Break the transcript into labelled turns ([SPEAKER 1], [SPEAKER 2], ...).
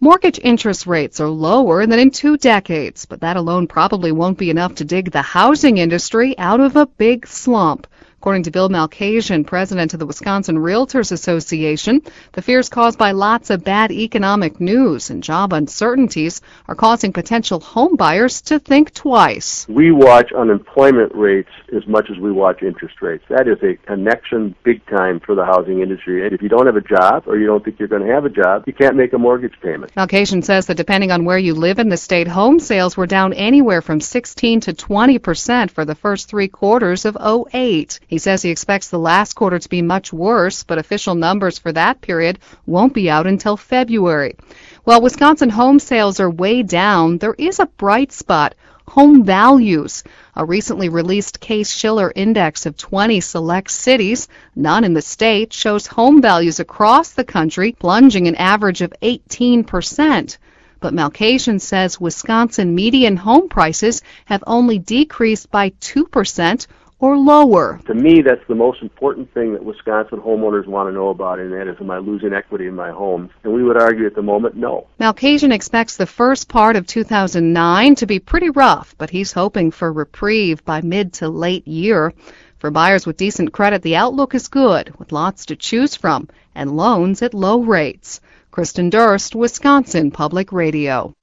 [SPEAKER 1] Mortgage interest rates are lower than in 2 decades, but that alone probably won't be enough to dig the housing industry out of a big slump. According to Bill Malkasian, president of the Wisconsin Realtors Association, the fears caused by lots of bad economic news and job uncertainties are causing potential home buyers to think twice.
[SPEAKER 2] We watch unemployment rates as much as we watch interest rates. That is a connection big time for the housing industry. And if you don't have a job or you don't think you're going to have a job, you can't make a mortgage payment.
[SPEAKER 1] Malkasian says that depending on where you live in the state, home sales were down anywhere from 16 to 20% for the first 3 quarters of '08. He says he expects the last quarter to be much worse, but official numbers for that period won't be out until February. While Wisconsin home sales are way down, there is a bright spot: home values. A recently released Case-Shiller index of 20 select cities, none in the state, shows home values across the country plunging an average of 18%. But Malkasian says Wisconsin median home prices have only decreased by 2% or lower.
[SPEAKER 2] To me, that's the most important thing that Wisconsin homeowners want to know about, and that is, am I losing equity in my home? And we would argue at the moment, no.
[SPEAKER 1] Malkasian expects the first part of 2009 to be pretty rough, but he's hoping for reprieve by mid to late year. For buyers with decent credit, the outlook is good, with lots to choose from and loans at low rates. Kristen Durst, Wisconsin Public Radio.